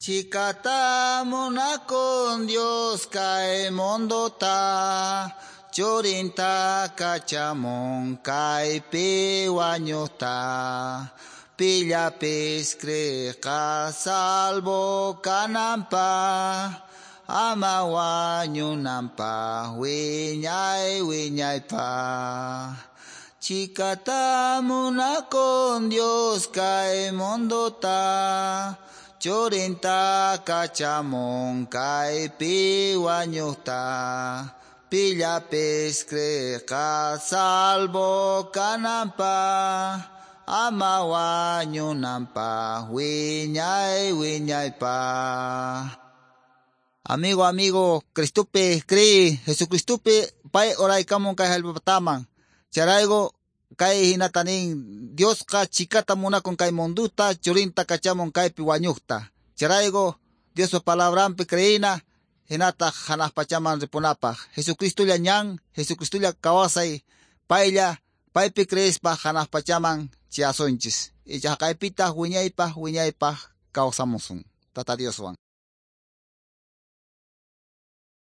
Chikata muna con Dios kay mundo ta, chorinta kachamon kay piwaño ta, pilla piskre ka salvo kanampa, ama waño nampa wiñay pa. Chikata muna con Dios kay mundo ta, chorinta kachamon kay piwaño ta, pilla piskre ka salvo kanampa, ama waño nampa wiñay pa. Amigo, Cristupe cree, Jesucristupe pay oray kamon kay halpataman. Charaygo kay hinatanin Dios ka chikata muna con kay munduta churinta kachamon kay piwañukta. Charaygo Dios pa palabrampi creina hinata hanah pachaman ripunapa. Jesucristo lla ñan, Jesucristo lla kawasay paylla paypi creespa hanah pachaman chiasonchis. Icha kaypita wiñaypa kawsamusun. Tata Dioswan.